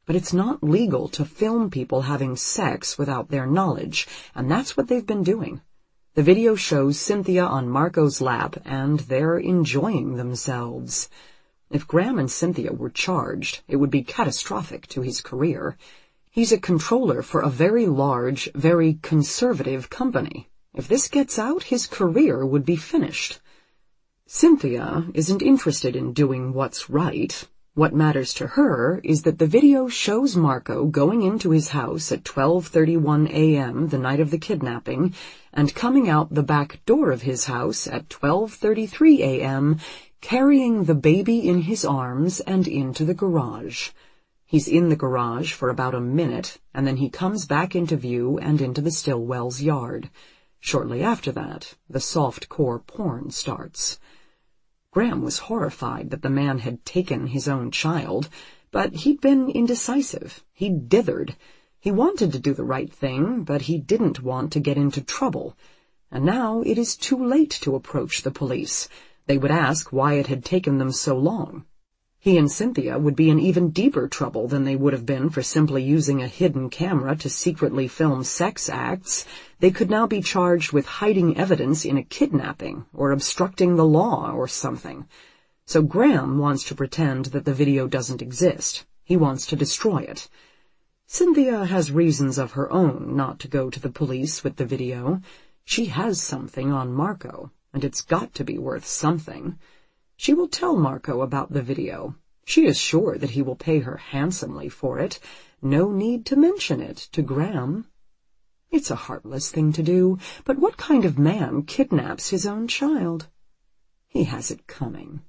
But it's not legal to film people having sex without their knowledge, and that's what they've been doing. The video shows Cynthia on Marco's lap, and they're enjoying themselves. If Graham and Cynthia were charged, it would be catastrophic to his career. He's a controller for a very large, very conservative company. If this gets out, his career would be finished. Cynthia isn't interested in doing what's right. What matters to her is that the video shows Marco going into his house at 12:31 a.m. the night of the kidnapping and coming out the back door of his house at 12:33 a.m., carrying the baby in his arms and into the garage. He's in the garage for about a minute, and then he comes back into view and into the Stillwells' yard. Shortly after that, the soft-core porn starts. Graham was horrified that the man had taken his own child, but he'd been indecisive. He'd dithered. He wanted to do the right thing, but he didn't want to get into trouble. And now it is too late to approach the police. They would ask why it had taken them so long. He and Cynthia would be in even deeper trouble than they would have been for simply using a hidden camera to secretly film sex acts. They could now be charged with hiding evidence in a kidnapping or obstructing the law or something. So Graham wants to pretend that the video doesn't exist. He wants to destroy it. Cynthia has reasons of her own not to go to the police with the video. She has something on Marco, and it's got to be worth something. She will tell Marco about the video. She is sure that he will pay her handsomely for it. No need to mention it to Graham. It's a heartless thing to do, but what kind of man kidnaps his own child? He has it coming.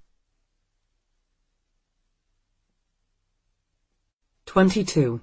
22.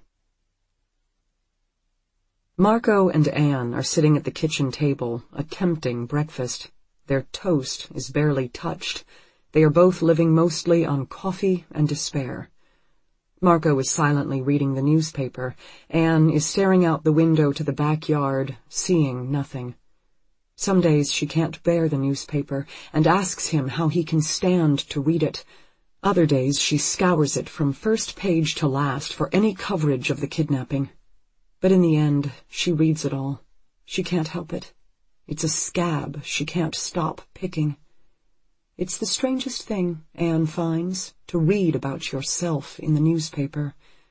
Marco and Anne are sitting at the kitchen table, attempting breakfast. Their toast is barely touched. They are both living mostly on coffee and despair. Marco is silently reading the newspaper. Anne is staring out the window to the backyard, seeing nothing. Some days she can't bear the newspaper and asks him how he can stand to read it. Other days she scours it from first page to last for any coverage of the kidnapping. But in the end, she reads it all. She can't help it. It's a scab she can't stop picking. It's the strangest thing, Anne finds, to read about yourself in the newspaper.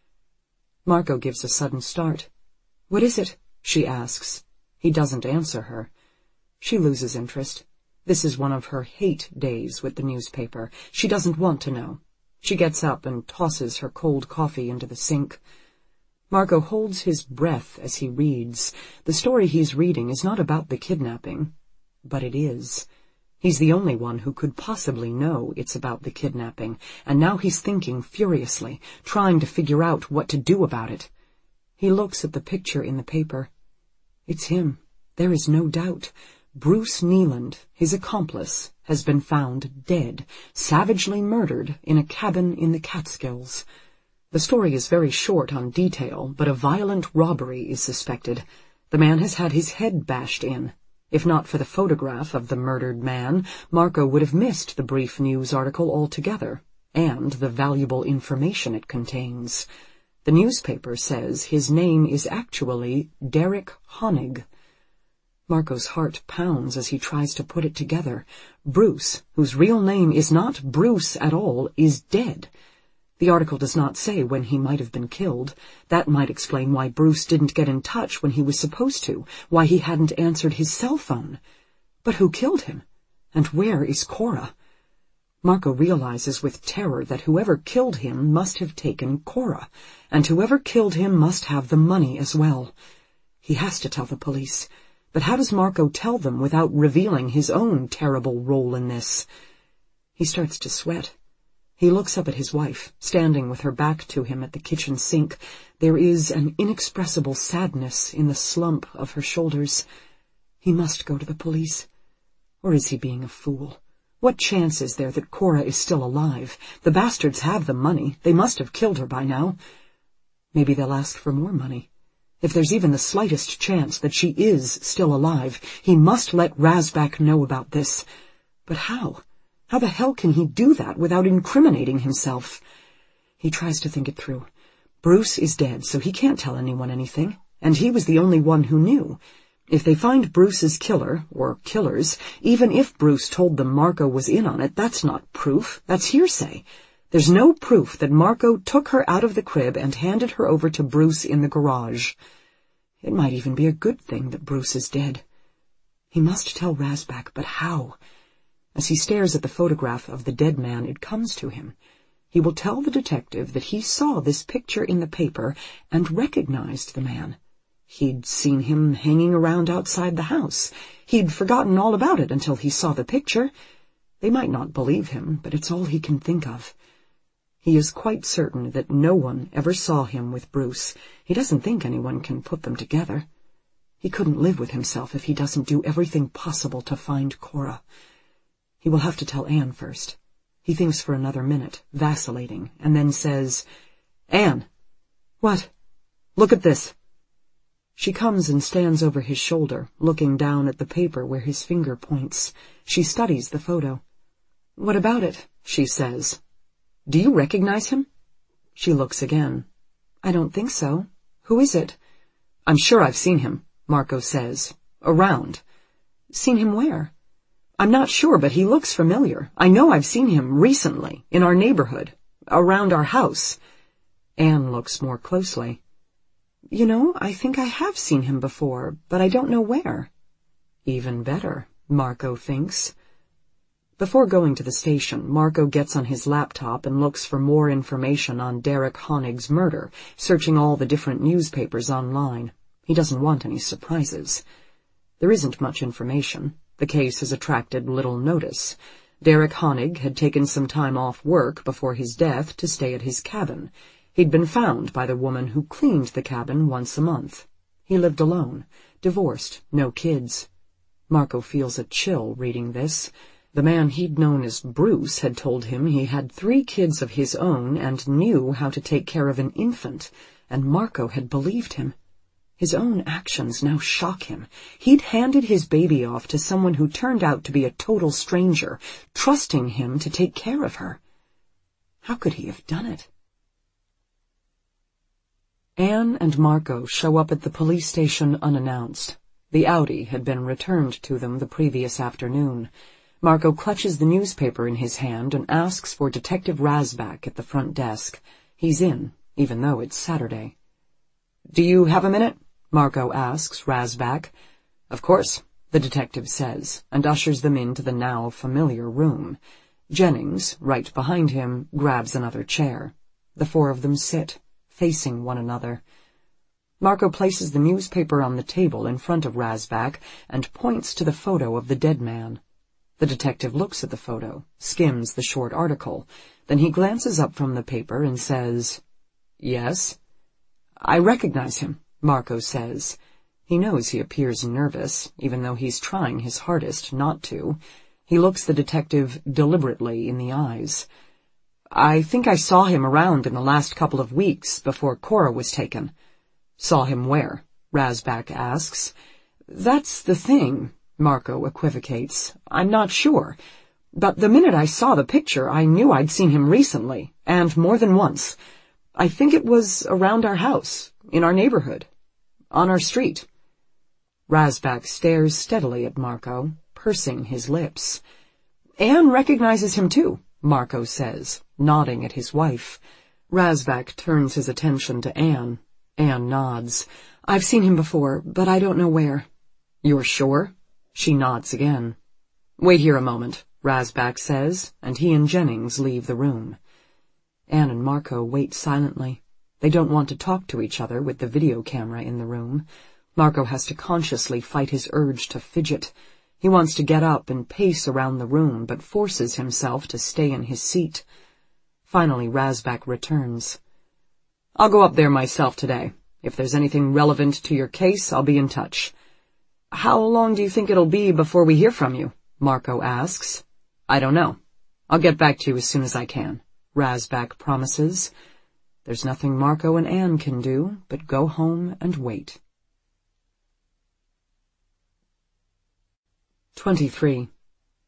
Marco gives a sudden start. "What is it?" she asks. He doesn't answer her. She loses interest. This is one of her hate days with the newspaper. She doesn't want to know. She gets up and tosses her cold coffee into the sink. Marco holds his breath as he reads. The story he's reading is not about the kidnapping, but it is. He's the only one who could possibly know it's about the kidnapping, and now he's thinking furiously, trying to figure out what to do about it. He looks at the picture in the paper. It's him. There is no doubt. Bruce Neeland, his accomplice, has been found dead, savagely murdered in a cabin in the Catskills. The story is very short on detail, but a violent robbery is suspected. The man has had his head bashed in. If not for the photograph of the murdered man, Marco would have missed the brief news article altogether, and the valuable information it contains. The newspaper says his name is actually Derek Honig. Marco's heart pounds as he tries to put it together. Bruce, whose real name is not Bruce at all, is dead. The article does not say when he might have been killed. That might explain why Bruce didn't get in touch when he was supposed to, why he hadn't answered his cell phone. But who killed him? And where is Cora? Marco realizes with terror that whoever killed him must have taken Cora, and whoever killed him must have the money as well. He has to tell the police. But how does Marco tell them without revealing his own terrible role in this? He starts to sweat. He looks up at his wife, standing with her back to him at the kitchen sink. There is an inexpressible sadness in the slump of her shoulders. He must go to the police. Or is he being a fool? What chance is there that Cora is still alive? The bastards have the money. They must have killed her by now. Maybe they'll ask for more money. If there's even the slightest chance that she is still alive, he must let Razbak know about this. But how? How the hell can he do that without incriminating himself? He tries to think it through. Bruce is dead, so he can't tell anyone anything, and he was the only one who knew. If they find Bruce's killer, or killers, even if Bruce told them Marco was in on it, that's not proof, that's hearsay. There's no proof that Marco took her out of the crib and handed her over to Bruce in the garage. It might even be a good thing that Bruce is dead. He must tell Razbak, but how? As he stares at the photograph of the dead man, it comes to him. He will tell the detective that he saw this picture in the paper and recognized the man. He'd seen him hanging around outside the house. He'd forgotten all about it until he saw the picture. They might not believe him, but it's all he can think of. He is quite certain that no one ever saw him with Bruce. He doesn't think anyone can put them together. He couldn't live with himself if he doesn't do everything possible to find Cora. He will have to tell Anne first. He thinks for another minute, vacillating, and then says, "Anne." "What?" "Look at this." She comes and stands over his shoulder, looking down at the paper where his finger points. She studies the photo. "What about it?" she says. "Do you recognize him?" She looks again. "I don't think so. Who is it?" "I'm sure I've seen him," Marco says. "Around." "Seen him where?" "I'm not sure, but he looks familiar. I know I've seen him recently, in our neighborhood, around our house." Anne looks more closely. "You know, I think I have seen him before, but I don't know where." Even better, Marco thinks. Before going to the station, Marco gets on his laptop and looks for more information on Derek Honig's murder, searching all the different newspapers online. He doesn't want any surprises. There isn't much information. The case has attracted little notice. Derek Honig had taken some time off work before his death to stay at his cabin. He'd been found by the woman who cleaned the cabin once a month. He lived alone, divorced, no kids. Marco feels a chill reading this. The man he'd known as Bruce had told him he had 3 kids of his own and knew how to take care of an infant, and Marco had believed him. His own actions now shock him. He'd handed his baby off to someone who turned out to be a total stranger, trusting him to take care of her. How could he have done it? Anne and Marco show up at the police station unannounced. The Audi had been returned to them the previous afternoon. Marco clutches the newspaper in his hand and asks for Detective Razbak at the front desk. He's in, even though it's Saturday. "Do you have a minute?" Marco asks Razbak. "Of course," the detective says, and ushers them into the now familiar room. Jennings, right behind him, grabs another chair. The 4 of them sit, facing one another. Marco places the newspaper on the table in front of Razbak and points to the photo of the dead man. The detective looks at the photo, skims the short article. Then he glances up from the paper and says, "Yes?" "I recognize him," Marco says. He knows he appears nervous, even though he's trying his hardest not to. He looks the detective deliberately in the eyes. "I think I saw him around in the last couple of weeks before Cora was taken." "Saw him where?" Razbak asks. "That's the thing," Marco equivocates. "I'm not sure. But the minute I saw the picture, I knew I'd seen him recently, and more than once. I think it was around our house, in our neighborhood, on our street." Razbak stares steadily at Marco, pursing his lips. "Anne recognizes him too," Marco says, nodding at his wife. Razbak turns his attention to Anne. Anne nods. "I've seen him before, but I don't know where." "You're sure?" She nods again. "Wait here a moment," Razbak says, and he and Jennings leave the room. Anne and Marco wait silently. They don't want to talk to each other with the video camera in the room. Marco has to consciously fight his urge to fidget. He wants to get up and pace around the room, but forces himself to stay in his seat. Finally, Razbak returns. "I'll go up there myself today. If there's anything relevant to your case, I'll be in touch." "How long do you think it'll be before we hear from you?" Marco asks. "I don't know. I'll get back to you as soon as I can," Razbak promises. There's nothing Marco and Anne can do but go home and wait. 23.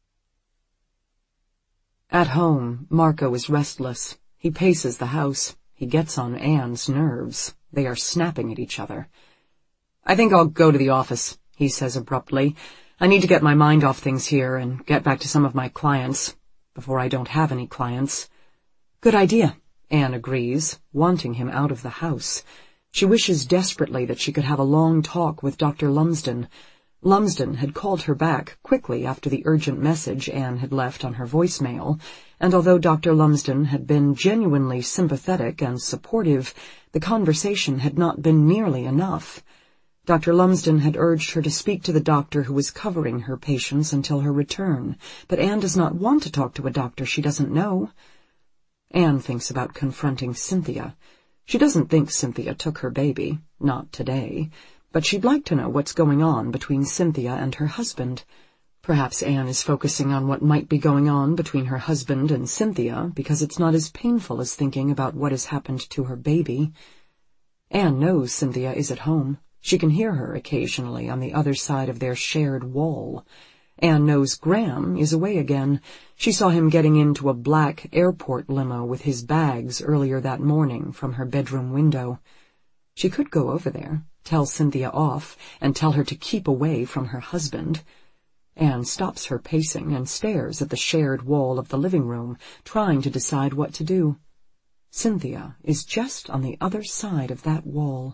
At home, Marco is restless. He paces the house. He gets on Anne's nerves. They are snapping at each other. "I think I'll go to the office," he says abruptly. "I need to get my mind off things here and get back to some of my clients, before I don't have any clients." "Good idea," Anne agrees, wanting him out of the house. She wishes desperately that she could have a long talk with Dr. Lumsden. Lumsden had called her back quickly after the urgent message Anne had left on her voicemail, and although Dr. Lumsden had been genuinely sympathetic and supportive, the conversation had not been nearly enough. Dr. Lumsden had urged her to speak to the doctor who was covering her patients until her return, but Anne does not want to talk to a doctor she doesn't know. Anne thinks about confronting Cynthia. She doesn't think Cynthia took her baby, not today, but she'd like to know what's going on between Cynthia and her husband. Perhaps Anne is focusing on what might be going on between her husband and Cynthia because it's not as painful as thinking about what has happened to her baby. Anne knows Cynthia is at home. She can hear her occasionally on the other side of their shared wall. Anne knows Graham is away again. She saw him getting into a black airport limo with his bags earlier that morning from her bedroom window. She could go over there, tell Cynthia off, and tell her to keep away from her husband. Anne stops her pacing and stares at the shared wall of the living room, trying to decide what to do. Cynthia is just on the other side of that wall.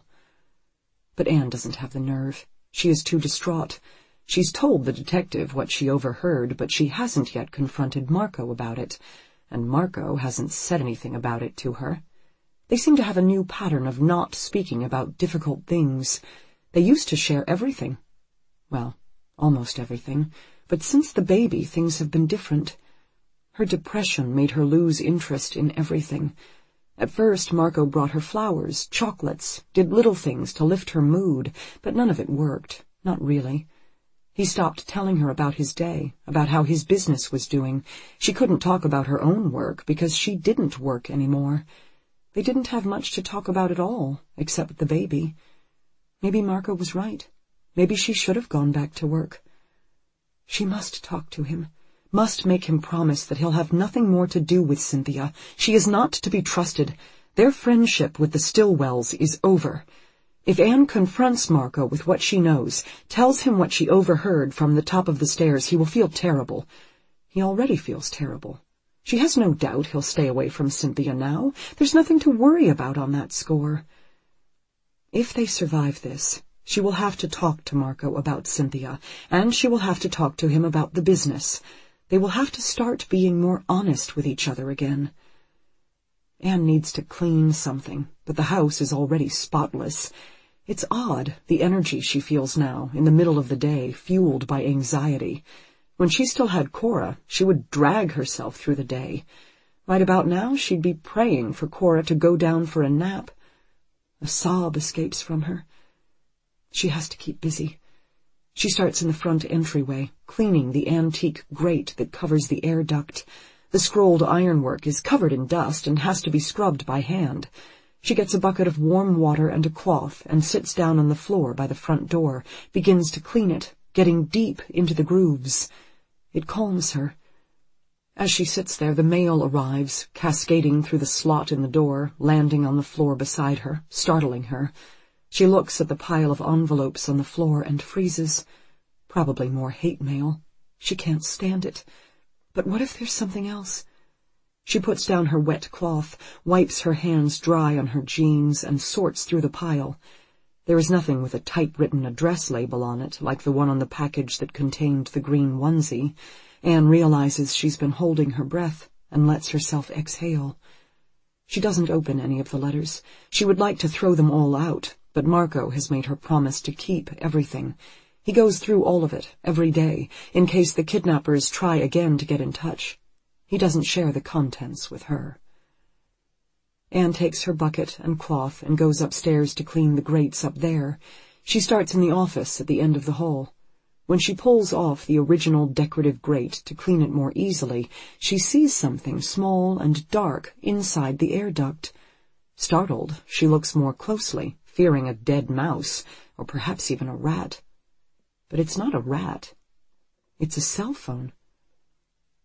But Anne doesn't have the nerve. She is too distraught. She's told the detective what she overheard, but she hasn't yet confronted Marco about it, and Marco hasn't said anything about it to her. They seem to have a new pattern of not speaking about difficult things. They used to share everything. Well, almost everything, but since the baby things have been different. Her depression made her lose interest in everything. At first Marco brought her flowers, chocolates, did little things to lift her mood, but none of it worked, not really. He stopped telling her about his day, about how his business was doing. She couldn't talk about her own work because she didn't work anymore. They didn't have much to talk about at all, except the baby. Maybe Marco was right. Maybe she should have gone back to work. She must talk to him, must make him promise that he'll have nothing more to do with Cynthia. She is not to be trusted. Their friendship with the Stillwells is over. If Anne confronts Marco with what she knows, tells him what she overheard from the top of the stairs, he will feel terrible. He already feels terrible. She has no doubt he'll stay away from Cynthia now. There's nothing to worry about on that score. If they survive this, she will have to talk to Marco about Cynthia, and she will have to talk to him about the business. They will have to start being more honest with each other again. Anne needs to clean something, but the house is already spotless. It's odd, the energy she feels now, in the middle of the day, fueled by anxiety. When she still had Cora, she would drag herself through the day. Right about now, she'd be praying for Cora to go down for a nap. A sob escapes from her. She has to keep busy. She starts in the front entryway, cleaning the antique grate that covers the air duct. The scrolled ironwork is covered in dust and has to be scrubbed by hand. She gets a bucket of warm water and a cloth and sits down on the floor by the front door, begins to clean it, getting deep into the grooves. It calms her. As she sits there, the mail arrives, cascading through the slot in the door, landing on the floor beside her, startling her. She looks at the pile of envelopes on the floor and freezes. Probably more hate mail. She can't stand it. But what if there's something else? She puts down her wet cloth, wipes her hands dry on her jeans, and sorts through the pile. There is nothing with a typewritten address label on it, like the one on the package that contained the green onesie. Anne realizes she's been holding her breath and lets herself exhale. She doesn't open any of the letters. She would like to throw them all out, but Marco has made her promise to keep everything. He goes through all of it, every day, in case the kidnappers try again to get in touch. He doesn't share the contents with her. Anne takes her bucket and cloth and goes upstairs to clean the grates up there. She starts in the office at the end of the hall. When she pulls off the original decorative grate to clean it more easily, she sees something small and dark inside the air duct. Startled, she looks more closely, fearing a dead mouse, or perhaps even a rat. But it's not a rat. It's a cell phone.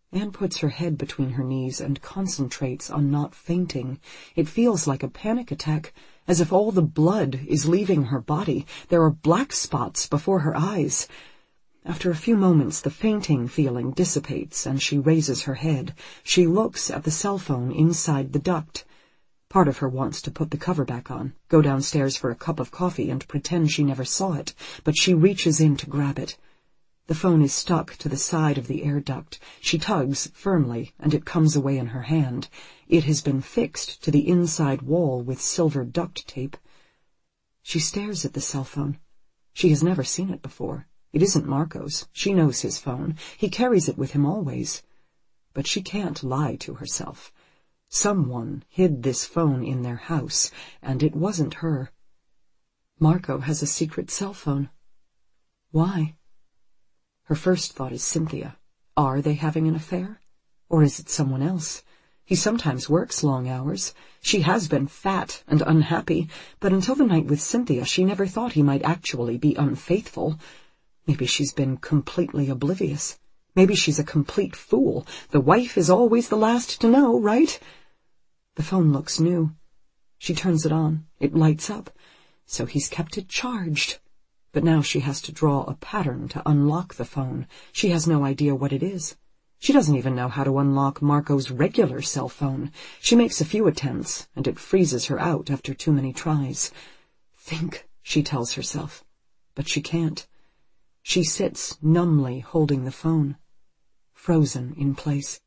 Anne puts her head between her knees and concentrates on not fainting. It feels like a panic attack, as if all the blood is leaving her body. There are black spots before her eyes. After a few moments, the fainting feeling dissipates, and she raises her head. She looks at the cell phone inside the duct. Part of her wants to put the cover back on, go downstairs for a cup of coffee, and pretend she never saw it, but she reaches in to grab it. The phone is stuck to the side of the air duct. She tugs firmly, and it comes away in her hand. It has been fixed to the inside wall with silver duct tape. She stares at the cell phone. She has never seen it before. It isn't Marco's. She knows his phone. He carries it with him always. But she can't lie to herself. Someone hid this phone in their house, and it wasn't her. Marco has a secret cell phone. Why? Her first thought is Cynthia. Are they having an affair? Or is it someone else? He sometimes works long hours. She has been fat and unhappy, but until the night with Cynthia she never thought he might actually be unfaithful. Maybe she's been completely oblivious. Maybe she's a complete fool. The wife is always the last to know, right? The phone looks new. She turns it on. It lights up. So he's kept it charged. But now she has to draw a pattern to unlock the phone. She has no idea what it is. She doesn't even know how to unlock Marco's regular cell phone. She makes a few attempts, and it freezes her out after too many tries. Think, she tells herself. But she can't. She sits numbly holding the phone, frozen in place.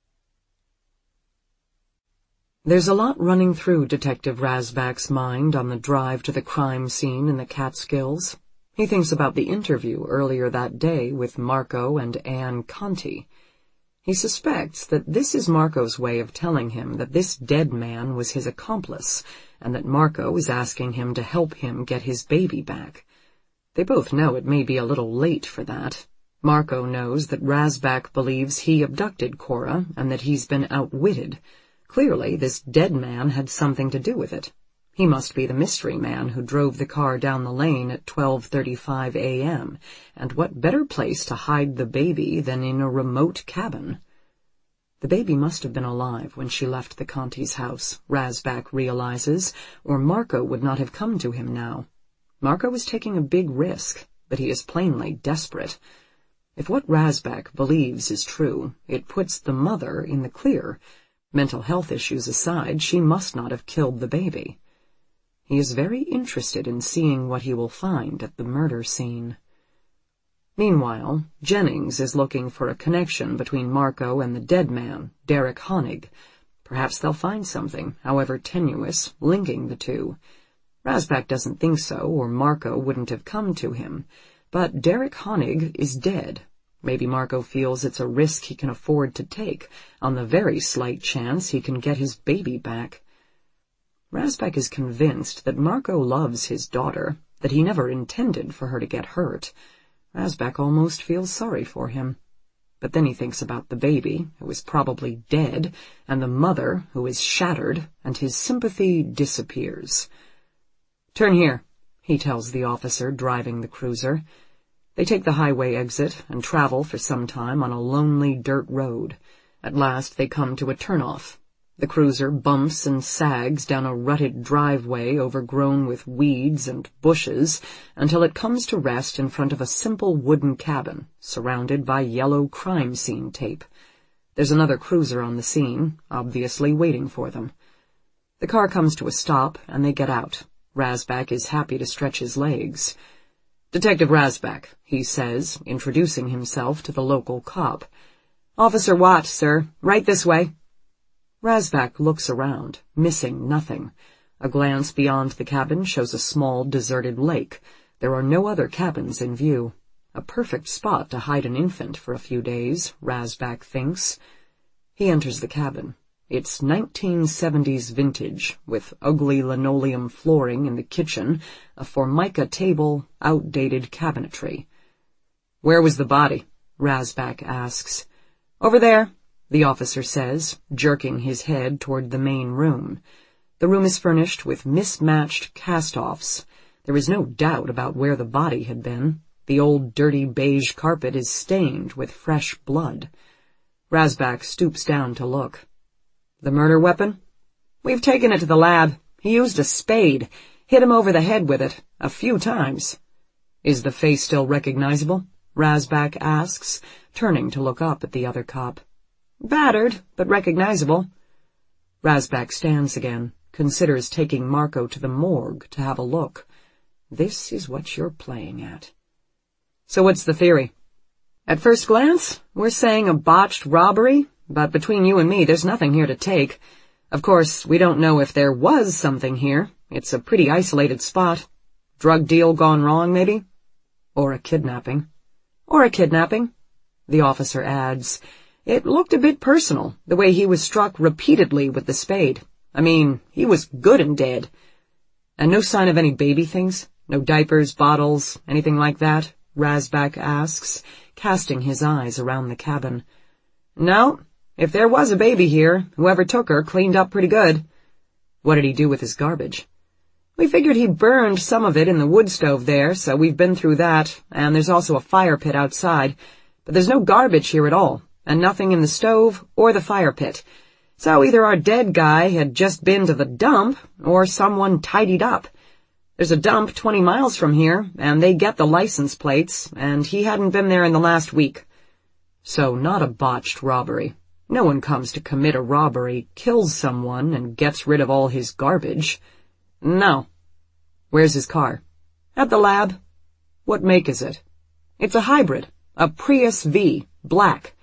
There's a lot running through Detective Rasbach's mind on the drive to the crime scene in the Catskills. He thinks about the interview earlier that day with Marco and Anne Conti. He suspects that this is Marco's way of telling him that this dead man was his accomplice, and that Marco is asking him to help him get his baby back. They both know it may be a little late for that. Marco knows that Rasbach believes he abducted Cora and that he's been outwitted. Clearly, this dead man had something to do with it. He must be the mystery man who drove the car down the lane at 12:35 a.m., and what better place to hide the baby than in a remote cabin? The baby must have been alive when she left the Conti's house, Rasbach realizes, or Marco would not have come to him now. Marco is taking a big risk, but he is plainly desperate. If what Rasbach believes is true, it puts the mother in the clear. Mental health issues aside, she must not have killed the baby. He is very interested in seeing what he will find at the murder scene. Meanwhile, Jennings is looking for a connection between Marco and the dead man, Derek Honig. Perhaps they'll find something, however tenuous, linking the two. Rasbach doesn't think so, or Marco wouldn't have come to him. But Derek Honig is dead. Maybe Marco feels it's a risk he can afford to take, on the very slight chance he can get his baby back. Rasbach is convinced that Marco loves his daughter, that he never intended for her to get hurt. Rasbach almost feels sorry for him. But then he thinks about the baby, who is probably dead, and the mother, who is shattered, and his sympathy disappears. "Turn here," he tells the officer driving the cruiser. They take the highway exit and travel for some time on a lonely dirt road. At last they come to a turnoff. The cruiser bumps and sags down a rutted driveway overgrown with weeds and bushes until it comes to rest in front of a simple wooden cabin surrounded by yellow crime scene tape. There's another cruiser on the scene, obviously waiting for them. The car comes to a stop and they get out. Rasbach is happy to stretch his legs. "Detective Rasbach," he says, introducing himself to the local cop. "Officer Watt, sir. Right this way." Rasbach looks around, missing nothing. A glance beyond the cabin shows a small, deserted lake. There are no other cabins in view. A perfect spot to hide an infant for a few days, Rasbach thinks. He enters the cabin. It's 1970s vintage, with ugly linoleum flooring in the kitchen, a formica table, outdated cabinetry. "Where was the body?" Rasbach asks. "Over there," the officer says, jerking his head toward the main room. The room is furnished with mismatched cast-offs. There is no doubt about where the body had been. The old dirty beige carpet is stained with fresh blood. Razbak stoops down to look. The murder weapon? We've taken it to the lab. He used a spade, hit him over the head with it, a few times. Is the face still recognizable? Razbak asks, turning to look up at the other cop. Battered, but recognizable. Razbak stands again, considers taking Marco to the morgue to have a look. This is what you're playing at. So what's the theory? At first glance, we're saying a botched robbery, but between you and me, there's nothing here to take. Of course, we don't know if there was something here. It's a pretty isolated spot. Drug deal gone wrong, maybe? Or a kidnapping. Or a kidnapping, the officer adds. It looked a bit personal, the way he was struck repeatedly with the spade. I mean, he was good and dead. And no sign of any baby things? No diapers, bottles, anything like that? Razbak asks, casting his eyes around the cabin. No, if there was a baby here, whoever took her cleaned up pretty good. What did he do with his garbage? We figured he burned some of it in the wood stove there, so we've been through that, and there's also a fire pit outside. But there's no garbage here at all, and nothing in the stove or the fire pit. So either our dead guy had just been to the dump, or someone tidied up. There's a dump 20 miles from here, and they get the license plates, and he hadn't been there in the last week. So not a botched robbery. No one comes to commit a robbery, kills someone, and gets rid of all his garbage. No. Where's his car? At the lab. What make is it? It's a hybrid. A Prius V, black.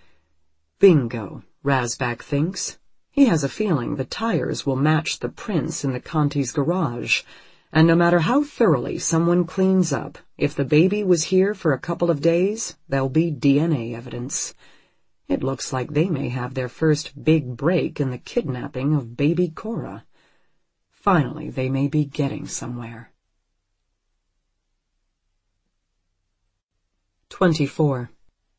Bingo, Razbak thinks. He has a feeling the tires will match the prints in the Conti's garage. And no matter how thoroughly someone cleans up, if the baby was here for a couple of days, there'll be DNA evidence. It looks like they may have their first big break in the kidnapping of baby Cora. Finally, they may be getting somewhere. 24.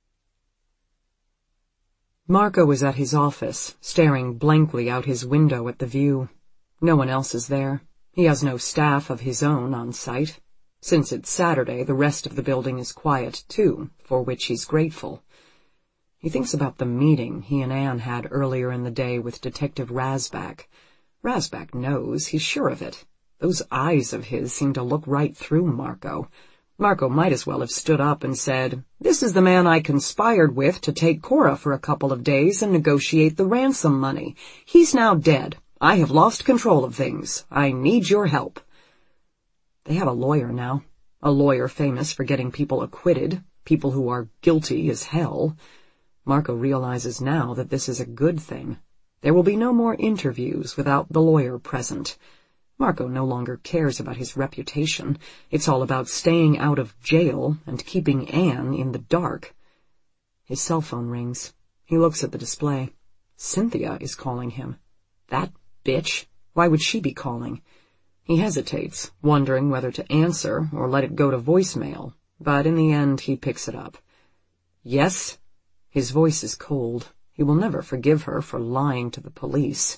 Marco is at his office, staring blankly out his window at the view. No one else is there. He has no staff of his own on site. Since it's Saturday, the rest of the building is quiet, too, for which he's grateful. He thinks about the meeting he and Anne had earlier in the day with Detective Razbak. Razbak knows, he's sure of it. Those eyes of his seem to look right through Marco. Marco might as well have stood up and said, "This is the man I conspired with to take Cora for a couple of days and negotiate the ransom money. He's now dead. I have lost control of things. I need your help." They have a lawyer now. A lawyer famous for getting people acquitted, people who are guilty as hell. Marco realizes now that this is a good thing. There will be no more interviews without the lawyer present. Marco no longer cares about his reputation. It's all about staying out of jail and keeping Anne in the dark. His cell phone rings. He looks at the display. Cynthia is calling him. That bitch. Why would she be calling? He hesitates, wondering whether to answer or let it go to voicemail, but in the end he picks it up. Yes? His voice is cold. He will never forgive her for lying to the police.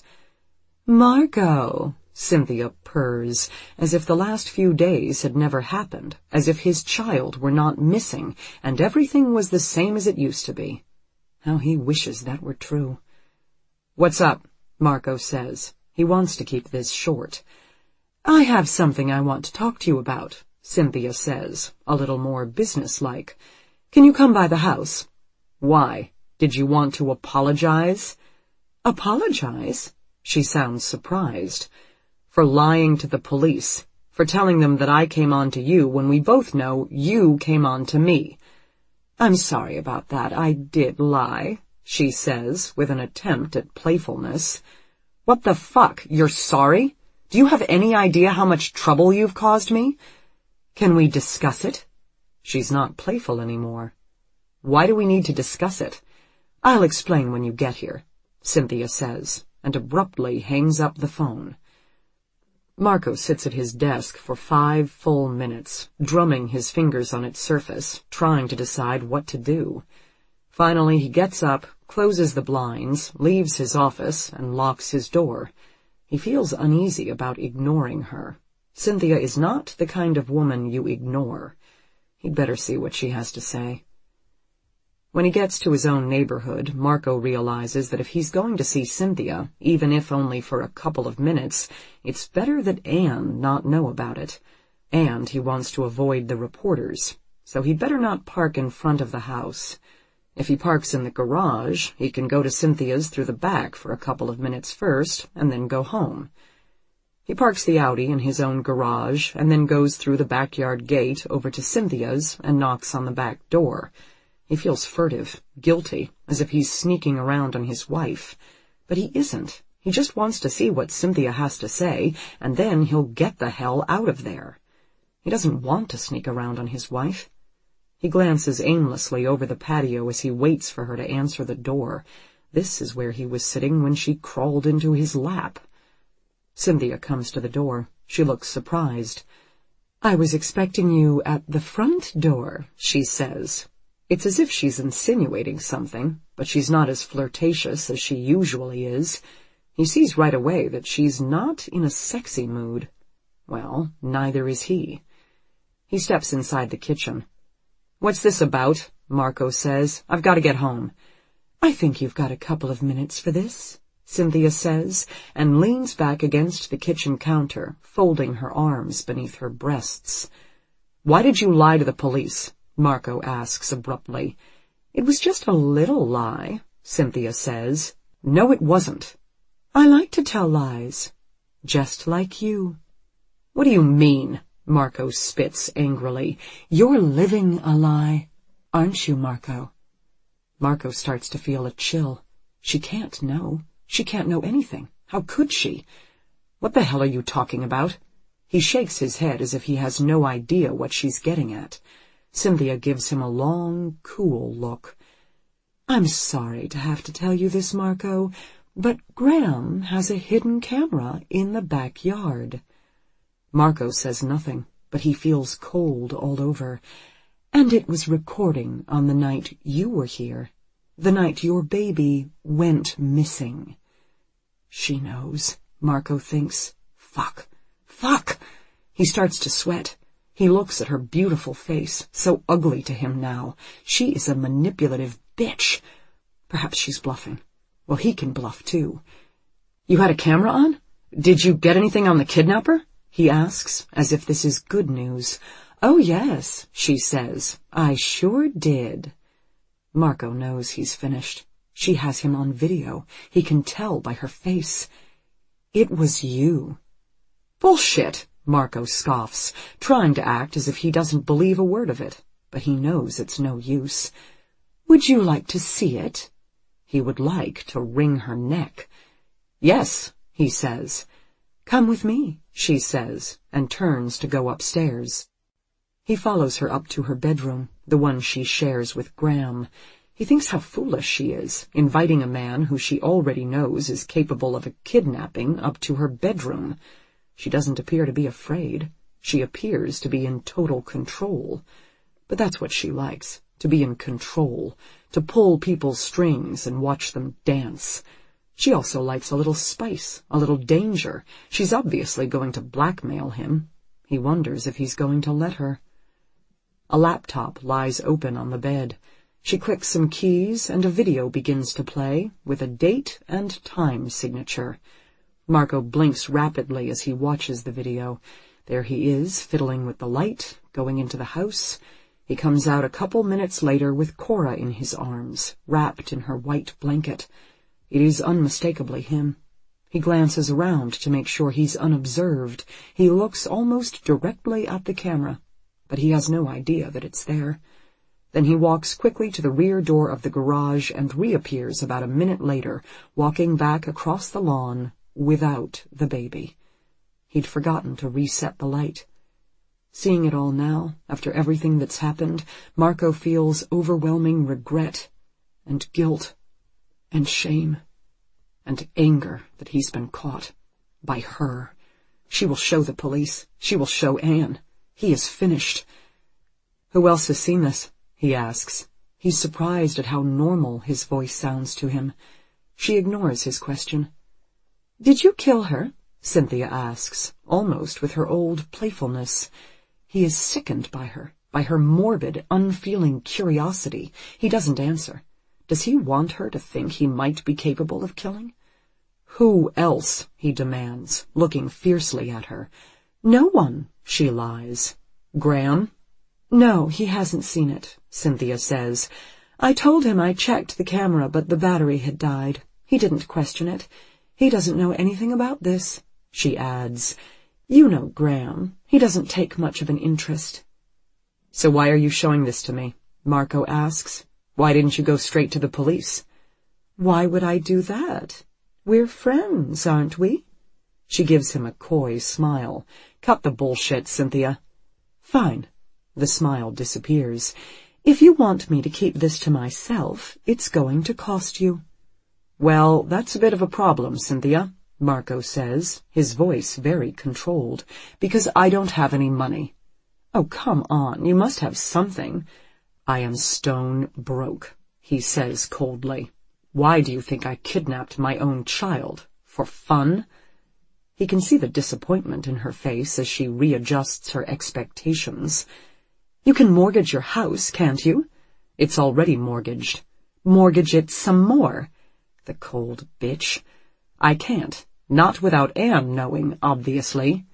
"Marco," Cynthia purrs, as if the last few days had never happened, as if his child were not missing, and everything was the same as it used to be. How he wishes that were true. "What's up?" Marco says. He wants to keep this short. "I have something I want to talk to you about," Cynthia says, a little more businesslike. "Can you come by the house?" "Why? Did you want to apologize?" "Apologize?" She sounds surprised. "For lying to the police, for telling them that I came on to you when we both know you came on to me." "I'm sorry about that. I did lie," she says, with an attempt at playfulness. "What the fuck? You're sorry? Do you have any idea how much trouble you've caused me? Can we discuss it?" She's not playful anymore. "Why do we need to discuss it?" "I'll explain when you get here," Cynthia says, and abruptly hangs up the phone. Marco sits at his desk for 5 full minutes, drumming his fingers on its surface, trying to decide what to do. Finally, he gets up, closes the blinds, leaves his office, and locks his door. He feels uneasy about ignoring her. Cynthia is not the kind of woman you ignore. He'd better see what she has to say. When he gets to his own neighborhood, Marco realizes that if he's going to see Cynthia, even if only for a couple of minutes, it's better that Anne not know about it. And he wants to avoid the reporters, so he'd better not park in front of the house. If he parks in the garage, he can go to Cynthia's through the back for a couple of minutes first, and then go home. He parks the Audi in his own garage, and then goes through the backyard gate over to Cynthia's and knocks on the back door. He feels furtive, guilty, as if he's sneaking around on his wife. But he isn't. He just wants to see what Cynthia has to say, and then he'll get the hell out of there. He doesn't want to sneak around on his wife. He glances aimlessly over the patio as he waits for her to answer the door. This is where he was sitting when she crawled into his lap. Cynthia comes to the door. She looks surprised. "I was expecting you at the front door," she says. It's as if she's insinuating something, but she's not as flirtatious as she usually is. He sees right away that she's not in a sexy mood. Well, neither is he. He steps inside the kitchen. "What's this about?" Marco says. "I've got to get home." "I think you've got a couple of minutes for this," Cynthia says, and leans back against the kitchen counter, folding her arms beneath her breasts. "Why did you lie to the police?" Marco asks abruptly. "It was just a little lie," Cynthia says. "No, it wasn't." "I like to tell lies. Just like you." "What do you mean?" Marco spits angrily. "You're living a lie, aren't you, Marco?" Marco starts to feel a chill. She can't know. She can't know anything. How could she? "What the hell are you talking about?" He shakes his head as if he has no idea what she's getting at. Cynthia gives him a long, cool look. "I'm sorry to have to tell you this, Marco, but Graham has a hidden camera in the backyard." Marco says nothing, but he feels cold all over. "And it was recording on the night you were here, the night your baby went missing." She knows, Marco thinks. Fuck. He starts to sweat. He looks at her beautiful face, so ugly to him now. She is a manipulative bitch. Perhaps she's bluffing. Well, he can bluff too. "You had a camera on? Did you get anything on the kidnapper?" he asks, as if this is good news. "Oh, yes," she says. "I sure did." Marco knows he's finished. She has him on video. He can tell by her face. "It was you." "Bullshit," Marco scoffs, trying to act as if he doesn't believe a word of it, but he knows it's no use. "Would you like to see it?" He would like to wring her neck. "Yes," he says. "Come with me," she says, and turns to go upstairs. He follows her up to her bedroom, the one she shares with Graham. He thinks how foolish she is, inviting a man who she already knows is capable of a kidnapping up to her bedroom. She doesn't appear to be afraid. She appears to be in total control. But that's what she likes, to be in control, to pull people's strings and watch them dance. She also likes a little spice, a little danger. She's obviously going to blackmail him. He wonders if he's going to let her. A laptop lies open on the bed. She clicks some keys and a video begins to play, with a date and time signature. Marco blinks rapidly as he watches the video. There he is, fiddling with the light, going into the house. He comes out a couple minutes later with Cora in his arms, wrapped in her white blanket. It is unmistakably him. He glances around to make sure he's unobserved. He looks almost directly at the camera, but he has no idea that it's there. Then he walks quickly to the rear door of the garage and reappears about a minute later, walking back across the lawn without the baby. He'd forgotten to reset the light. Seeing it all now, after everything that's happened, Marco feels overwhelming regret and guilt and shame and anger that he's been caught by her. She will show the police. She will show Anne. He is finished. "Who else has seen this?" he asks. He's surprised at how normal his voice sounds to him. She ignores his question. "Did you kill her?" Cynthia asks, almost with her old playfulness. He is sickened by her, by her morbid, unfeeling curiosity. He doesn't answer. Does he want her to think he might be capable of killing? Who else? He demands, looking fiercely at her. No one, she lies. Graham? No, he hasn't seen it, Cynthia says. I told him I checked the camera, but the battery had died. He didn't question it. He doesn't know anything about this, she adds. You know Graham. He doesn't take much of an interest. So why are you showing this to me? Marco asks. Why didn't you go straight to the police? Why would I do that? We're friends, aren't we? She gives him a coy smile. Cut the bullshit, Cynthia. Fine. The smile disappears. If you want me to keep this to myself, it's going to cost you. Well, that's a bit of a problem, Cynthia, Marco says, his voice very controlled, because I don't have any money. Oh, come on, you must have something. I am stone broke, he says coldly. Why do you think I kidnapped my own child? For fun? He can see the disappointment in her face as she readjusts her expectations. You can mortgage your house, can't you? It's already mortgaged. Mortgage it some more. The cold bitch. I can't. Not without Anne knowing, obviously.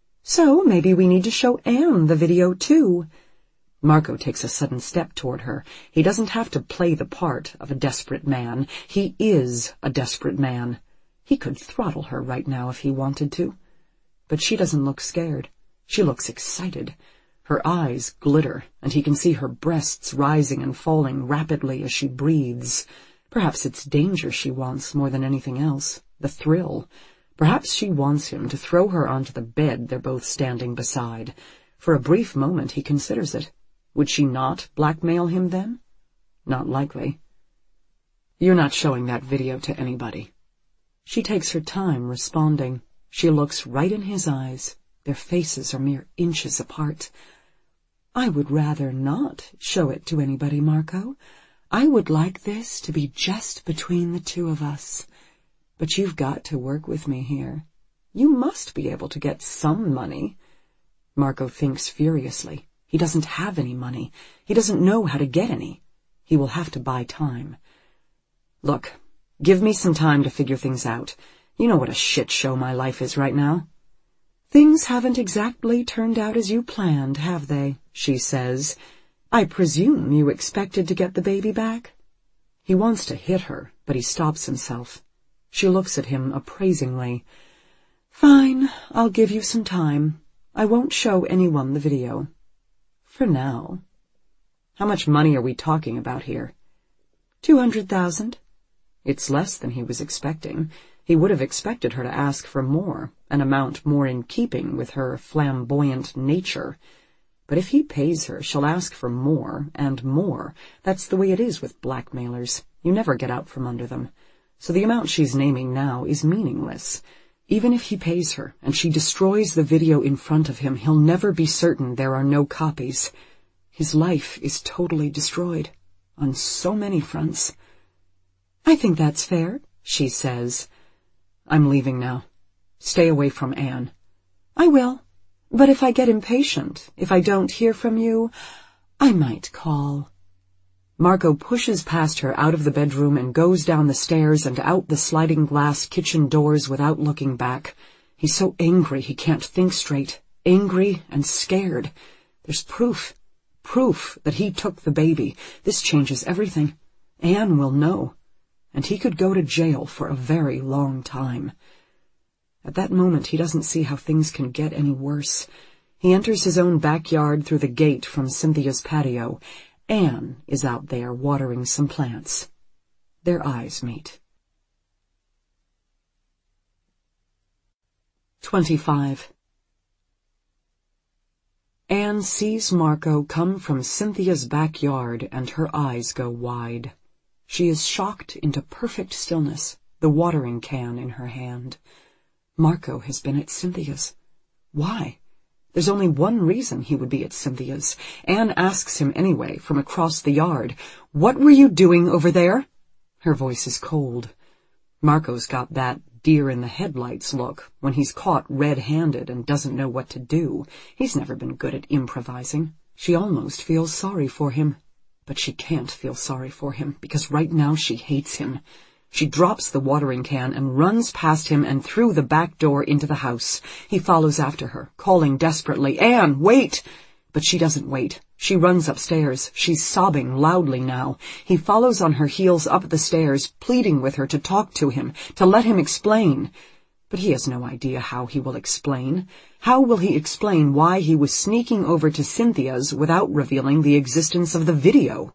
So maybe we need to show Anne the video, too. Marco takes a sudden step toward her. He doesn't have to play the part of a desperate man. He is a desperate man. He could throttle her right now if he wanted to. But she doesn't look scared. She looks excited. Her eyes glitter, and he can see her breasts rising and falling rapidly as she breathes. Perhaps it's danger she wants more than anything else. The thrill. Perhaps she wants him to throw her onto the bed they're both standing beside. For a brief moment he considers it. Would she not blackmail him then? Not likely. You're not showing that video to anybody. She takes her time responding. She looks right in his eyes. Their faces are mere inches apart. I would rather not show it to anybody, Marco. I would like this to be just between the two of us. But you've got to work with me here. You must be able to get some money. Marco thinks furiously. He doesn't have any money. He doesn't know how to get any. He will have to buy time. Look, give me some time to figure things out. You know what a shit show my life is right now. Things haven't exactly turned out as you planned, have they? She says. I presume you expected to get the baby back? He wants to hit her, but he stops himself. She looks at him appraisingly. Fine, I'll give you some time. I won't show anyone the video. For now. How much money are we talking about here? 200,000. It's less than he was expecting. He would have expected her to ask for more, an amount more in keeping with her flamboyant nature. But if he pays her, she'll ask for more and more. That's the way it is with blackmailers. You never get out from under them. So the amount she's naming now is meaningless. Even if he pays her and she destroys the video in front of him, he'll never be certain there are no copies. His life is totally destroyed, on so many fronts. I think that's fair, she says. I'm leaving now. Stay away from Anne. I will. But if I get impatient, if I don't hear from you, I might call. Marco pushes past her out of the bedroom and goes down the stairs and out the sliding glass kitchen doors without looking back. He's so angry he can't think straight. Angry and scared. There's proof that he took the baby. This changes everything. Anne will know. And he could go to jail for a very long time. At that moment, he doesn't see how things can get any worse. He enters his own backyard through the gate from Cynthia's patio. Anne is out there watering some plants. Their eyes meet. 25. Anne sees Marco come from Cynthia's backyard, and her eyes go wide. She is shocked into perfect stillness, the watering can in her hand. Marco has been at Cynthia's. Why? There's only one reason he would be at Cynthia's. Anne asks him anyway, from across the yard. What were you doing over there? Her voice is cold. Marco's got that deer-in-the-headlights look when he's caught red-handed and doesn't know what to do. He's never been good at improvising. She almost feels sorry for him, but she can't feel sorry for him because right now she hates him. She drops the watering can and runs past him and through the back door into the house. He follows after her, calling desperately, "Anne, wait!" But she doesn't wait. She runs upstairs. She's sobbing loudly now. He follows on her heels up the stairs, pleading with her to talk to him, to let him explain. But he has no idea how he will explain. How will he explain why he was sneaking over to Cynthia's without revealing the existence of the video?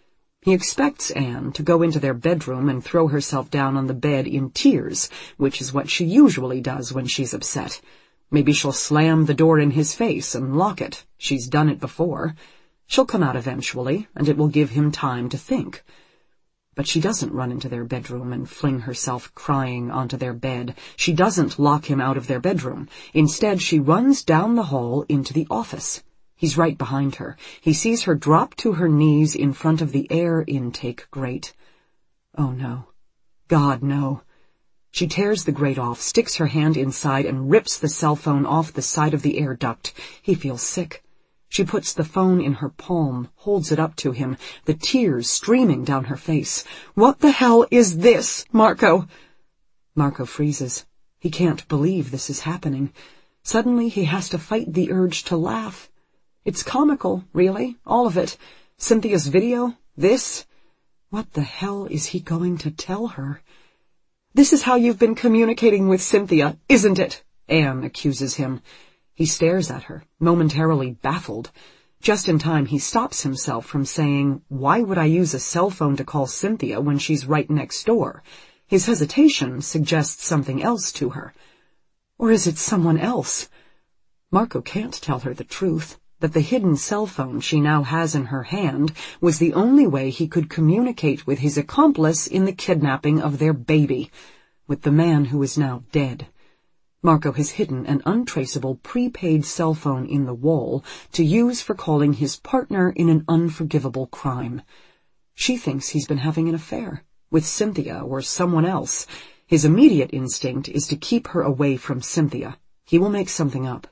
He expects Anne to go into their bedroom and throw herself down on the bed in tears, which is what she usually does when she's upset. Maybe she'll slam the door in his face and lock it. She's done it before. She'll come out eventually, and it will give him time to think. But she doesn't run into their bedroom and fling herself crying onto their bed. She doesn't lock him out of their bedroom. Instead, she runs down the hall into the office. He's right behind her. He sees her drop to her knees in front of the air intake grate. Oh, no. God, no. She tears the grate off, sticks her hand inside, and rips the cell phone off the side of the air duct. He feels sick. She puts the phone in her palm, holds it up to him, the tears streaming down her face. "What the hell is this, Marco?" Marco freezes. He can't believe this is happening. Suddenly he has to fight the urge to laugh. It's comical, really, all of it. Cynthia's video, this. What the hell is he going to tell her? "This is how you've been communicating with Cynthia, isn't it?" Anne accuses him. He stares at her, momentarily baffled. Just in time, he stops himself from saying, "Why would I use a cell phone to call Cynthia when she's right next door?" His hesitation suggests something else to her. Or is it someone else? Marco can't tell her the truth, that the hidden cell phone she now has in her hand was the only way he could communicate with his accomplice in the kidnapping of their baby, with the man who is now dead. Marco has hidden an untraceable prepaid cell phone in the wall to use for calling his partner in an unforgivable crime. She thinks he's been having an affair with Cynthia or someone else. His immediate instinct is to keep her away from Cynthia. He will make something up.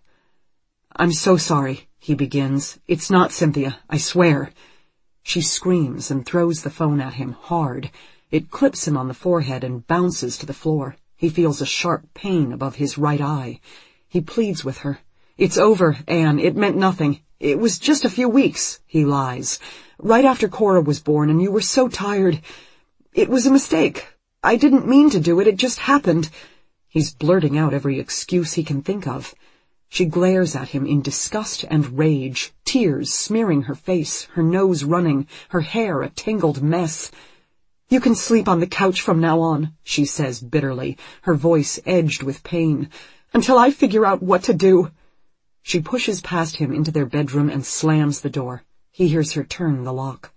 "I'm so sorry," he begins. "It's not Cynthia, I swear." She screams and throws the phone at him hard. It clips him on the forehead and bounces to the floor. He feels a sharp pain above his right eye. He pleads with her. "It's over, Anne. It meant nothing. It was just a few weeks," he lies. "Right after Cora was born, and you were so tired. It was a mistake. I didn't mean to do it. It just happened." He's blurting out every excuse he can think of. She glares at him in disgust and rage, tears smearing her face, her nose running, her hair a tangled mess. "You can sleep on the couch from now on," she says bitterly, her voice edged with pain, "until I figure out what to do." She pushes past him into their bedroom and slams the door. He hears her turn the lock.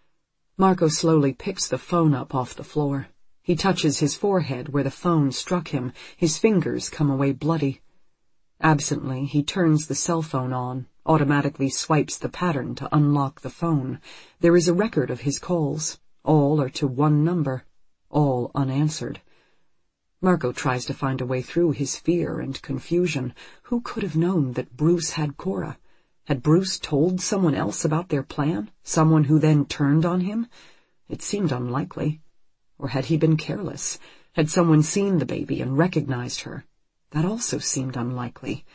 Marco slowly picks the phone up off the floor. He touches his forehead where the phone struck him. His fingers come away bloody. Absently, he turns the cell phone on, automatically swipes the pattern to unlock the phone. There is a record of his calls. All are to one number, all unanswered. Marco tries to find a way through his fear and confusion. Who could have known that Bruce had Cora? Had Bruce told someone else about their plan? Someone who then turned on him? It seemed unlikely. Or had he been careless? Had someone seen the baby and recognized her? That also seemed unlikely.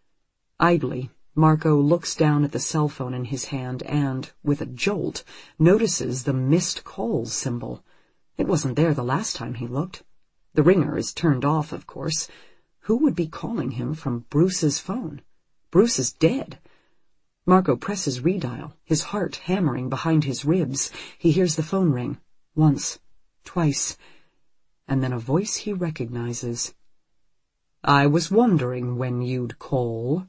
Idly, Marco looks down at the cell phone in his hand and, with a jolt, notices the missed calls symbol. It wasn't there the last time he looked. The ringer is turned off, of course. Who would be calling him from Bruce's phone? Bruce is dead. Marco presses redial, his heart hammering behind his ribs. He hears the phone ring. Once, twice, and then a voice he recognizes. "I was wondering when you'd call."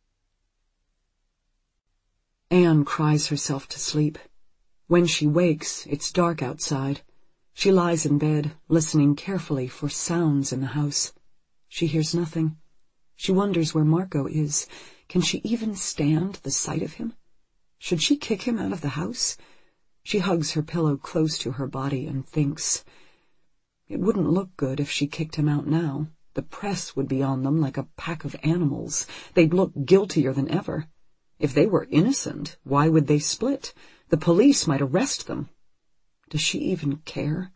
Anne cries herself to sleep. When she wakes, it's dark outside. She lies in bed, listening carefully for sounds in the house. She hears nothing. She wonders where Marco is. Can she even stand the sight of him? Should she kick him out of the house? She hugs her pillow close to her body and thinks. It wouldn't look good if she kicked him out now. The press would be on them like a pack of animals. They'd look guiltier than ever. If they were innocent, why would they split? The police might arrest them. Does she even care?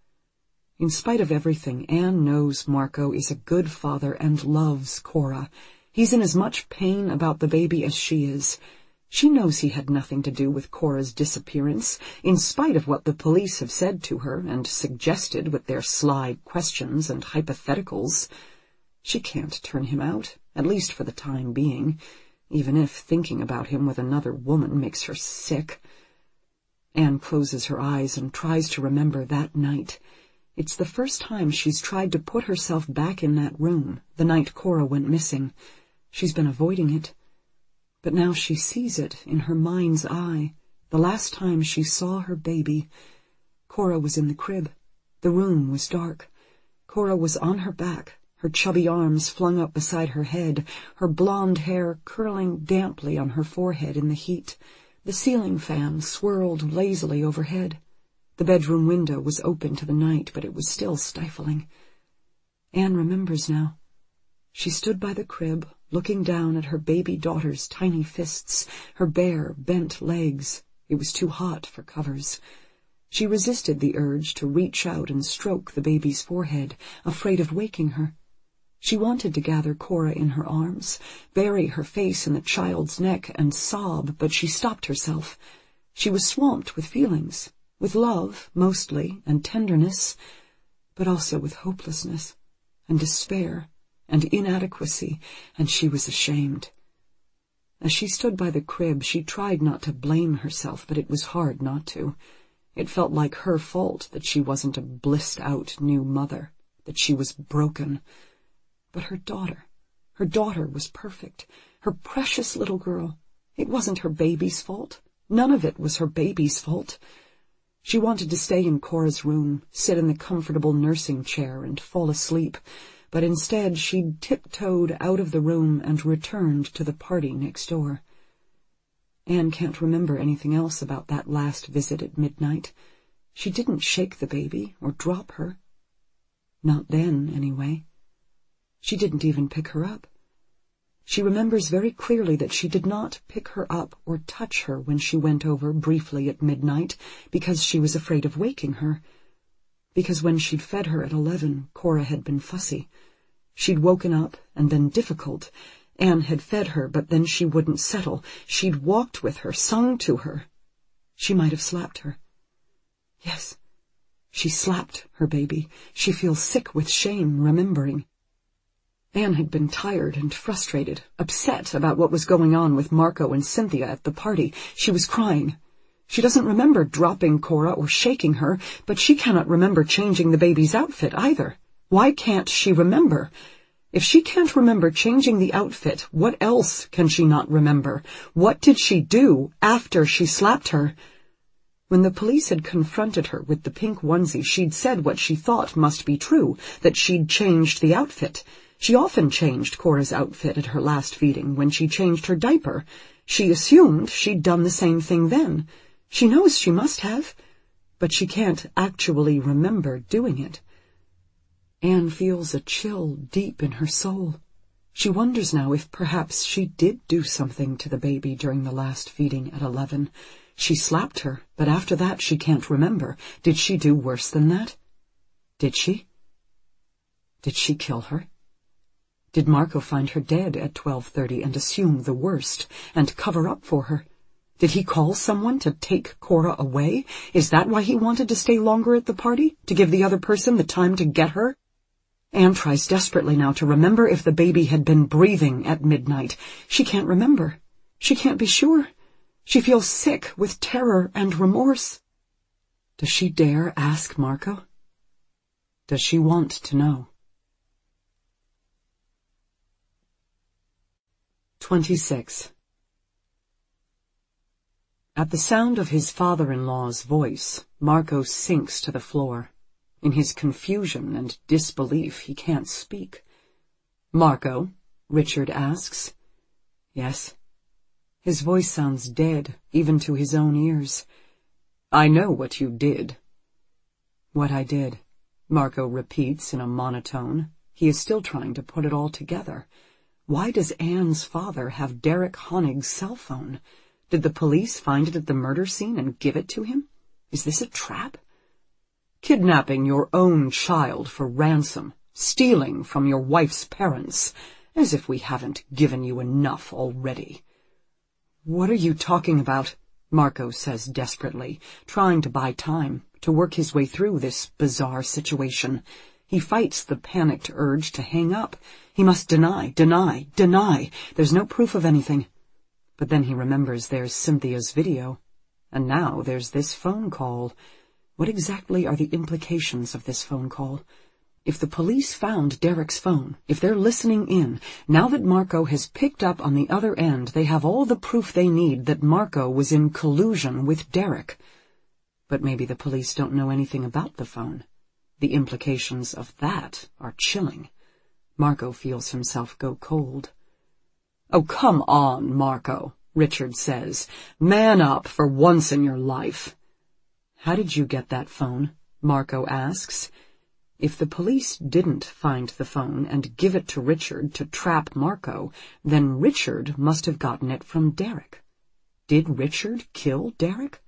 In spite of everything, Anne knows Marco is a good father and loves Cora. He's in as much pain about the baby as she is. She knows he had nothing to do with Cora's disappearance, in spite of what the police have said to her and suggested with their sly questions and hypotheticals. She can't turn him out, at least for the time being, even if thinking about him with another woman makes her sick. Anne closes her eyes and tries to remember that night. It's the first time she's tried to put herself back in that room, the night Cora went missing. She's been avoiding it. But now she sees it in her mind's eye. The last time she saw her baby, Cora was in the crib. The room was dark. Cora was on her back, her chubby arms flung up beside her head, her blonde hair curling damply on her forehead in the heat. The ceiling fan swirled lazily overhead. The bedroom window was open to the night, but it was still stifling. Anne remembers now. She stood by the crib, looking down at her baby daughter's tiny fists, her bare, bent legs. It was too hot for covers. She resisted the urge to reach out and stroke the baby's forehead, afraid of waking her. She wanted to gather Cora in her arms, bury her face in the child's neck and sob, but she stopped herself. She was swamped with feelings, with love, mostly, and tenderness, but also with hopelessness and despair and inadequacy, and she was ashamed. As she stood by the crib, she tried not to blame herself, but it was hard not to. It felt like her fault that she wasn't a blissed-out new mother, that she was broken. But her daughter was perfect, her precious little girl. It wasn't her baby's fault. None of it was her baby's fault. She wanted to stay in Cora's room, sit in the comfortable nursing chair and fall asleep, but instead she'd tiptoed out of the room and returned to the party next door. Anne can't remember anything else about that last visit at midnight. She didn't shake the baby or drop her. Not then, anyway. She didn't even pick her up. She remembers very clearly that she did not pick her up or touch her when she went over briefly at midnight, because she was afraid of waking her. Because when she'd fed her at 11, Cora had been fussy. She'd woken up and been difficult. Anne had fed her, but then she wouldn't settle. She'd walked with her, sung to her. She might have slapped her. Yes, she slapped her baby. She feels sick with shame, remembering. Anne had been tired and frustrated, upset about what was going on with Marco and Cynthia at the party. She was crying. She doesn't remember dropping Cora or shaking her, but she cannot remember changing the baby's outfit either. Why can't she remember? If she can't remember changing the outfit, what else can she not remember? What did she do after she slapped her? When the police had confronted her with the pink onesie, she'd said what she thought must be true, that she'd changed the outfit. She often changed Cora's outfit at her last feeding when she changed her diaper. She assumed she'd done the same thing then. She knows she must have, but she can't actually remember doing it. Anne feels a chill deep in her soul. She wonders now if perhaps she did do something to the baby during the last feeding at 11. She slapped her, but after that she can't remember. Did she do worse than that? Did she? Did she kill her? Did Marco find her dead at 12:30 and assume the worst and cover up for her? Did he call someone to take Cora away? Is that why he wanted to stay longer at the party? To give the other person the time to get her? Anne tries desperately now to remember if the baby had been breathing at midnight. She can't remember. She can't be sure. She feels sick with terror and remorse. Does she dare ask Marco? Does she want to know? 26. At the sound of his father-in-law's voice, Marco sinks to the floor. In his confusion and disbelief, he can't speak. "Marco?" Richard asks. "Yes." His voice sounds dead, even to his own ears. "I know what you did." "What I did," Marco repeats in a monotone. He is still trying to put it all together. Why does Anne's father have Derek Honig's cell phone? Did the police find it at the murder scene and give it to him? Is this a trap? Kidnapping your own child for ransom, stealing from your wife's parents, as if we haven't given you enough already. What are you talking about? Marco says desperately, trying to buy time, to work his way through this bizarre situation. He fights the panicked urge to hang up. He must deny. There's no proof of anything. But then he remembers there's Cynthia's video. And now there's this phone call. What exactly are the implications of this phone call? If the police found Derek's phone, if they're listening in, now that Marco has picked up on the other end, they have all the proof they need that Marco was in collusion with Derek. But maybe the police don't know anything about the phone. The implications of that are chilling. Marco feels himself go cold. "Oh, come on, Marco," Richard says. "Man up for once in your life." "How did you get that phone?" Marco asks. If the police didn't find the phone and give it to Richard to trap Marco, then Richard must have gotten it from Derek. Did Richard kill Derek?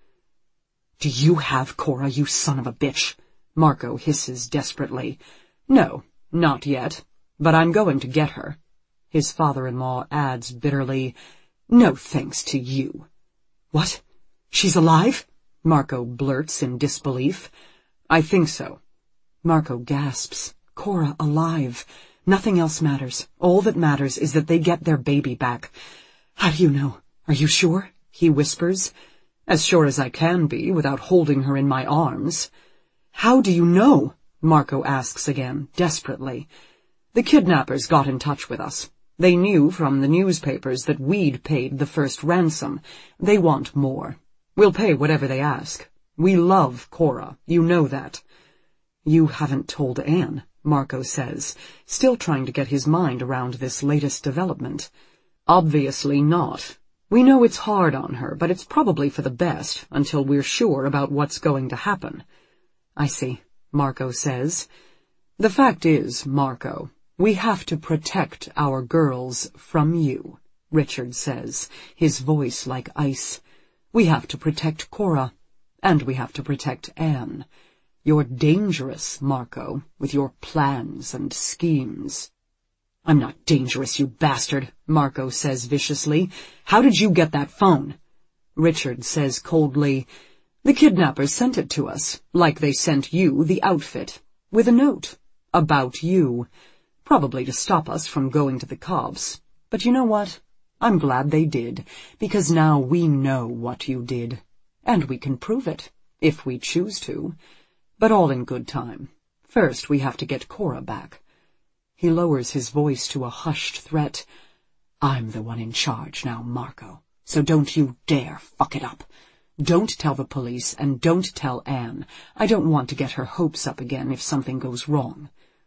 "Do you have Cora, you son of a bitch?" Marco hisses desperately. "No, not yet, but I'm going to get her." His father-in-law adds bitterly, "No thanks to you." "What? She's alive?" Marco blurts in disbelief. "I think so." Marco gasps. Cora alive. Nothing else matters. All that matters is that they get their baby back. "How do you know? Are you sure?" he whispers. "As sure as I can be without holding her in my arms." "How do you know?" Marco asks again, desperately. "The kidnappers got in touch with us. They knew from the newspapers that we'd paid the first ransom. They want more. We'll pay whatever they ask. We love Cora, you know that." "You haven't told Anne," Marco says, still trying to get his mind around this latest development. "Obviously not. We know it's hard on her, but it's probably for the best until we're sure about what's going to happen." "I see," Marco says. "The fact is, Marco, we have to protect our girls from you," Richard says, his voice like ice. "We have to protect Cora, and we have to protect Anne. You're dangerous, Marco, with your plans and schemes." "I'm not dangerous, you bastard," Marco says viciously. "How did you get that phone?" Richard says coldly, "The kidnappers sent it to us, like they sent you the outfit, with a note about you, probably to stop us from going to the cops. But you know what? I'm glad they did, because now we know what you did, and we can prove it, if we choose to. But all in good time. First, we have to get Cora back." He lowers his voice to a hushed threat. "I'm the one in charge now, Marco, so don't you dare fuck it up. Don't tell the police, and don't tell Anne. I don't want to get her hopes up again if something goes wrong."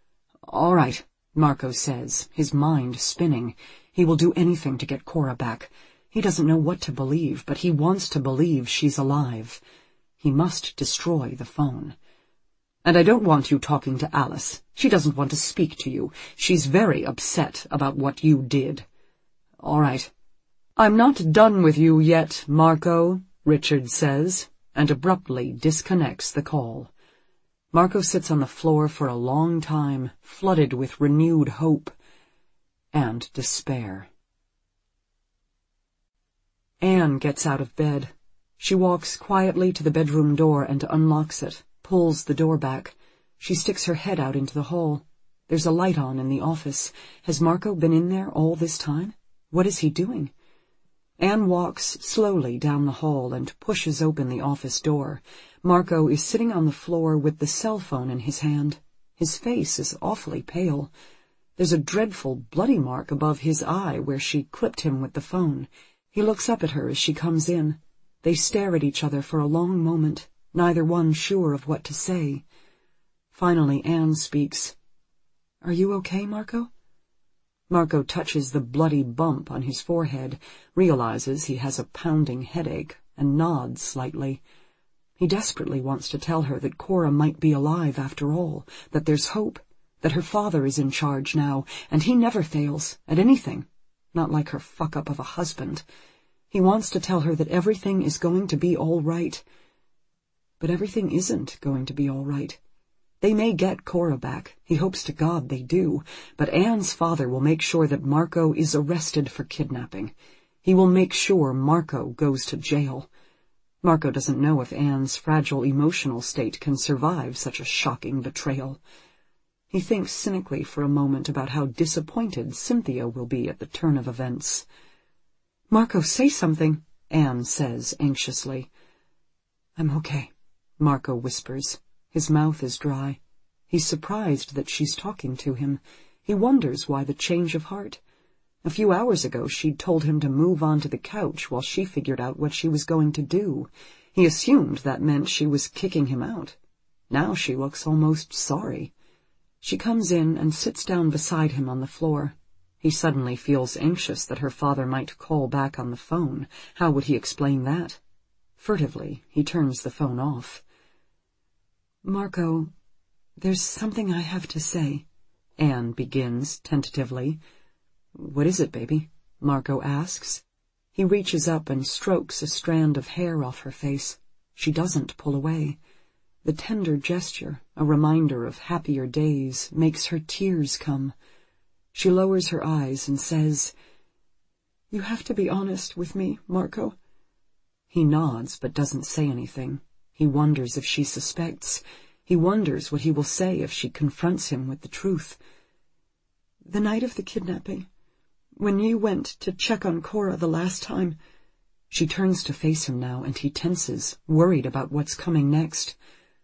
"All right," Marco says, his mind spinning. He will do anything to get Cora back. He doesn't know what to believe, but he wants to believe she's alive. He must destroy the phone. "And I don't want you talking to Alice. She doesn't want to speak to you. She's very upset about what you did." "All right." "I'm not done with you yet, Marco," Richard says, and abruptly disconnects the call. Marco sits on the floor for a long time, flooded with renewed hope and despair. Anne gets out of bed. She walks quietly to the bedroom door and unlocks it, pulls the door back. She sticks her head out into the hall. There's a light on in the office. Has Marco been in there all this time? What is he doing? Anne walks slowly down the hall and pushes open the office door. Marco is sitting on the floor with the cell phone in his hand. His face is awfully pale. There's a dreadful bloody mark above his eye where she clipped him with the phone. He looks up at her as she comes in. They stare at each other for a long moment, neither one sure of what to say. Finally, Anne speaks. "Are you okay, Marco?" Marco touches the bloody bump on his forehead, realizes he has a pounding headache, and nods slightly. He desperately wants to tell her that Cora might be alive after all, that there's hope, that her father is in charge now, and he never fails at anything, not like her fuck-up of a husband. He wants to tell her that everything is going to be all right. But everything isn't going to be all right. They may get Cora back. He hopes to God they do. But Anne's father will make sure that Marco is arrested for kidnapping. He will make sure Marco goes to jail. Marco doesn't know if Anne's fragile emotional state can survive such a shocking betrayal. He thinks cynically for a moment about how disappointed Cynthia will be at the turn of events. "Marco, say something," Anne says anxiously. "I'm okay," Marco whispers. His mouth is dry. He's surprised that she's talking to him. He wonders why the change of heart. A few hours ago she'd told him to move onto the couch while she figured out what she was going to do. He assumed that meant she was kicking him out. Now she looks almost sorry. She comes in and sits down beside him on the floor. He suddenly feels anxious that her father might call back on the phone. How would he explain that? Furtively, he turns the phone off. "Marco, there's something I have to say," Anne begins tentatively. "What is it, baby?" Marco asks. He reaches up and strokes a strand of hair off her face. She doesn't pull away. The tender gesture, a reminder of happier days, makes her tears come. She lowers her eyes and says, "You have to be honest with me, Marco." He nods but doesn't say anything. He wonders if she suspects. He wonders what he will say if she confronts him with the truth. "The night of the kidnapping, when you went to check on Cora the last time—" She turns to face him now, and he tenses, worried about what's coming next.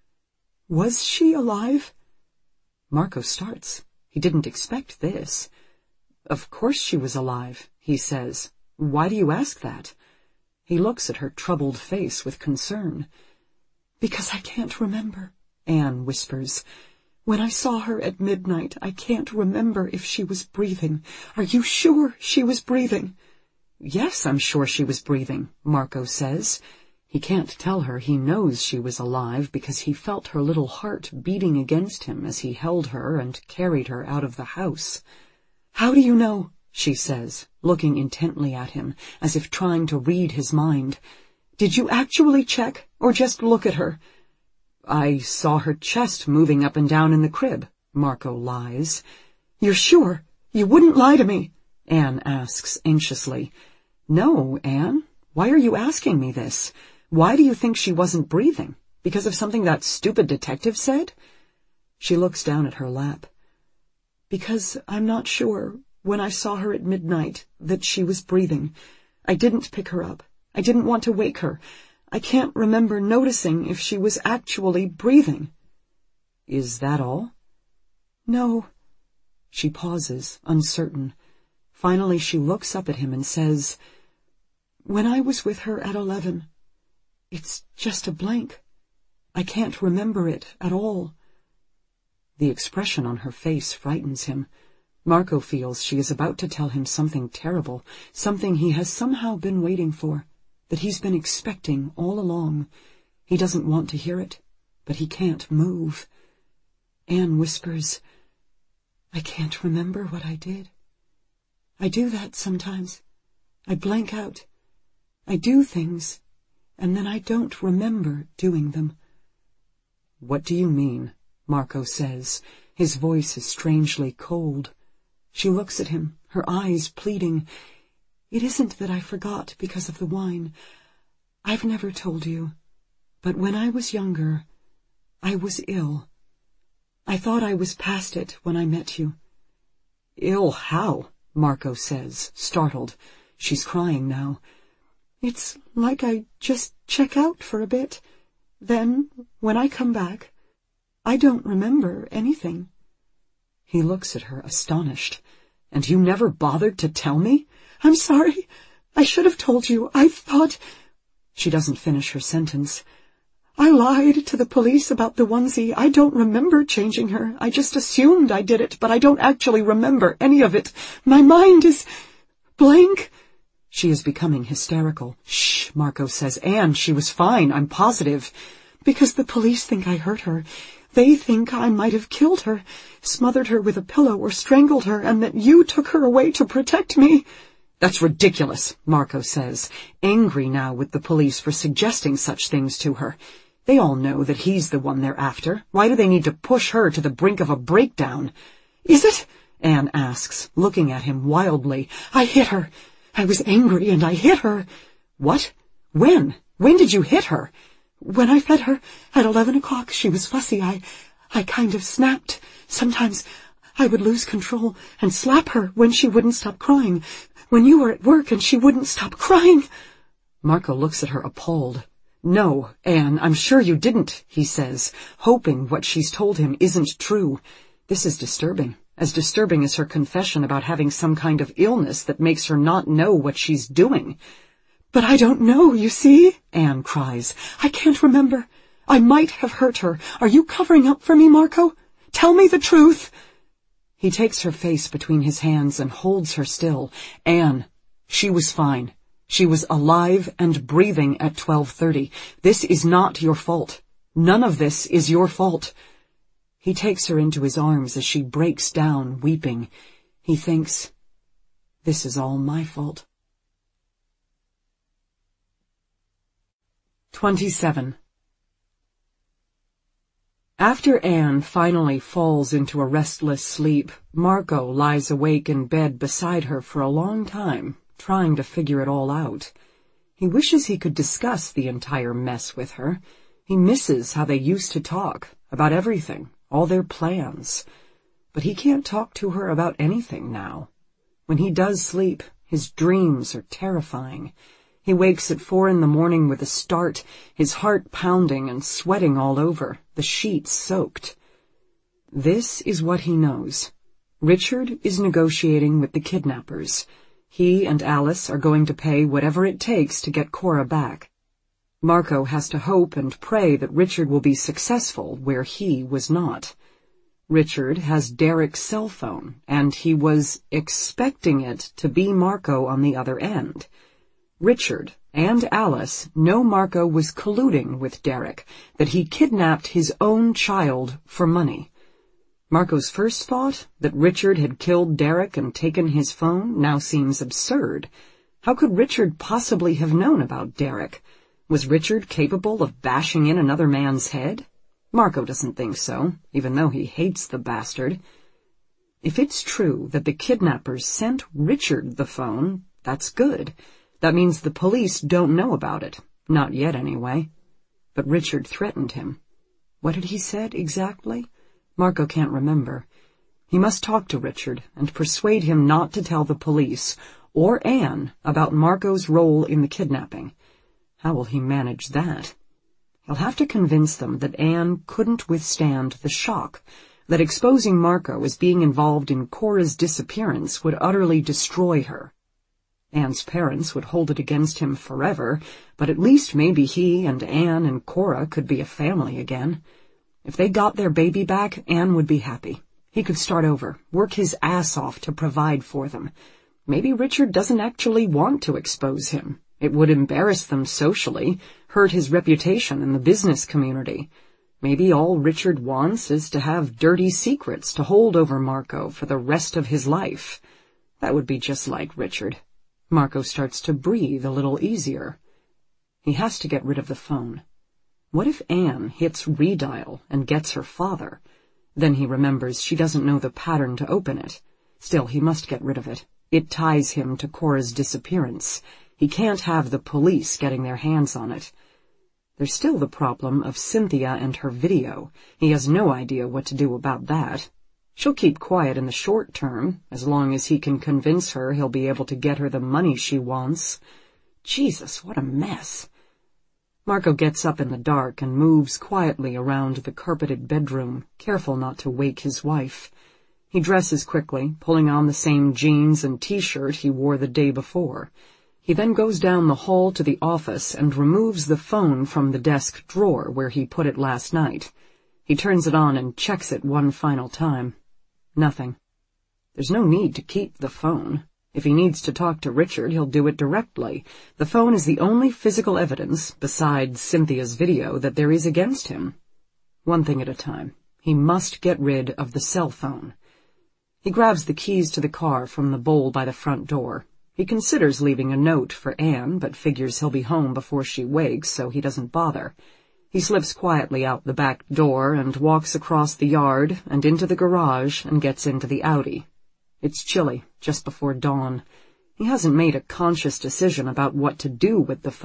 "Was she alive?" Marco starts. He didn't expect this. "Of course she was alive," he says. "Why do you ask that?" He looks at her troubled face with concern. "Because I can't remember," Anne whispers. "When I saw her at midnight, I can't remember if she was breathing. Are you sure she was breathing?" "Yes, I'm sure she was breathing," Marco says. He can't tell her he knows she was alive because he felt her little heart beating against him as he held her and carried her out of the house. "How do you know?" she says, looking intently at him, as if trying to read his mind. "Did you actually check, or just look at her?" "I saw her chest moving up and down in the crib," Marco lies. "You're sure? You wouldn't lie to me?" Anne asks anxiously. "No, Anne. Why are you asking me this? Why do you think she wasn't breathing? Because of something that stupid detective said?" She looks down at her lap. "Because I'm not sure, when I saw her at midnight, that she was breathing. I didn't pick her up. I didn't want to wake her. I can't remember noticing if she was actually breathing." "Is that all?" "No." She pauses, uncertain. Finally she looks up at him and says, "When I was with her at 11, it's just a blank. I can't remember it at all." The expression on her face frightens him. Marco feels she is about to tell him something terrible, something he has somehow been waiting for, that he's been expecting all along. He doesn't want to hear it, but he can't move. Anne whispers, "I can't remember what I did. I do that sometimes. I blank out. I do things, and then I don't remember doing them." "What do you mean?" Marco says. His voice is strangely cold. She looks at him, her eyes pleading. "It isn't that I forgot because of the wine. I've never told you, but when I was younger, I was ill. I thought I was past it when I met you." "Ill how?" Marco says, startled. She's crying now. "It's like I just check out for a bit. Then, when I come back, I don't remember anything." He looks at her, astonished. "And you never bothered to tell me?" "I'm sorry. I should have told you. I thought—" She doesn't finish her sentence. "I lied to the police about the onesie. I don't remember changing her. I just assumed I did it, but I don't actually remember any of it. My mind is blank." She is becoming hysterical. "Shh," Marco says. "Anne, she was fine. I'm positive." "Because the police think I hurt her. They think I might have killed her, smothered her with a pillow or strangled her, and that you took her away to protect me." "That's ridiculous," Marco says, angry now with the police for suggesting such things to her. They all know that he's the one they're after. Why do they need to push her to the brink of a breakdown? "Is it?" Anne asks, looking at him wildly. "I hit her. I was angry and I hit her." "What? When? When did you hit her?" "When I fed her at 11 o'clock. She was fussy. I kind of snapped. Sometimes I would lose control and slap her when she wouldn't stop crying. When you were at work and she wouldn't stop crying." Marco looks at her appalled. "No, Anne, I'm sure you didn't," he says, hoping what she's told him isn't true. This is disturbing, as disturbing as her confession about having some kind of illness that makes her not know what she's doing. "But I don't know, you see," Anne cries. "I can't remember. I might have hurt her. Are you covering up for me, Marco? Tell me the truth." He takes her face between his hands and holds her still. "Anne, she was fine. She was alive and breathing at 12:30. This is not your fault. None of this is your fault." He takes her into his arms as she breaks down, weeping. He thinks, this is all my fault. 27. After Anne finally falls into a restless sleep, Marco lies awake in bed beside her for a long time, trying to figure it all out. He wishes he could discuss the entire mess with her. He misses how they used to talk, about everything, all their plans. But he can't talk to her about anything now. When he does sleep, his dreams are terrifying. He wakes at 4 a.m. with a start, his heart pounding and sweating all over, the sheets soaked. This is what he knows. Richard is negotiating with the kidnappers. He and Alice are going to pay whatever it takes to get Cora back. Marco has to hope and pray that Richard will be successful where he was not. Richard has Derek's cell phone, and he was expecting it to be Marco on the other end. Richard and Alice know Marco was colluding with Derek, that he kidnapped his own child for money. Marco's first thought, that Richard had killed Derek and taken his phone, now seems absurd. How could Richard possibly have known about Derek? Was Richard capable of bashing in another man's head? Marco doesn't think so, even though he hates the bastard. If it's true that the kidnappers sent Richard the phone, that's good. That means the police don't know about it. Not yet, anyway. But Richard threatened him. What had he said exactly? Marco can't remember. He must talk to Richard and persuade him not to tell the police or Anne about Marco's role in the kidnapping. How will he manage that? He'll have to convince them that Anne couldn't withstand the shock, that exposing Marco as being involved in Cora's disappearance would utterly destroy her. Anne's parents would hold it against him forever, but at least maybe he and Anne and Cora could be a family again. If they got their baby back, Anne would be happy. He could start over, work his ass off to provide for them. Maybe Richard doesn't actually want to expose him. It would embarrass them socially, hurt his reputation in the business community. Maybe all Richard wants is to have dirty secrets to hold over Marco for the rest of his life. That would be just like Richard. Marco starts to breathe a little easier. He has to get rid of the phone. What if Anne hits redial and gets her father? Then he remembers she doesn't know the pattern to open it. Still, he must get rid of it. It ties him to Cora's disappearance. He can't have the police getting their hands on it. There's still the problem of Cynthia and her video. He has no idea what to do about that. She'll keep quiet in the short term, as long as he can convince her he'll be able to get her the money she wants. Jesus, what a mess. Marco gets up in the dark and moves quietly around the carpeted bedroom, careful not to wake his wife. He dresses quickly, pulling on the same jeans and t-shirt he wore the day before. He then goes down the hall to the office and removes the phone from the desk drawer where he put it last night. He turns it on and checks it one final time. Nothing. There's no need to keep the phone. If he needs to talk to Richard, he'll do it directly. The phone is the only physical evidence, besides Cynthia's video, that there is against him. One thing at a time. He must get rid of the cell phone. He grabs the keys to the car from the bowl by the front door. He considers leaving a note for Anne, but figures he'll be home before she wakes, so he doesn't bother. He slips quietly out the back door and walks across the yard and into the garage and gets into the Audi. It's chilly, just before dawn. He hasn't made a conscious decision about what to do with the phone.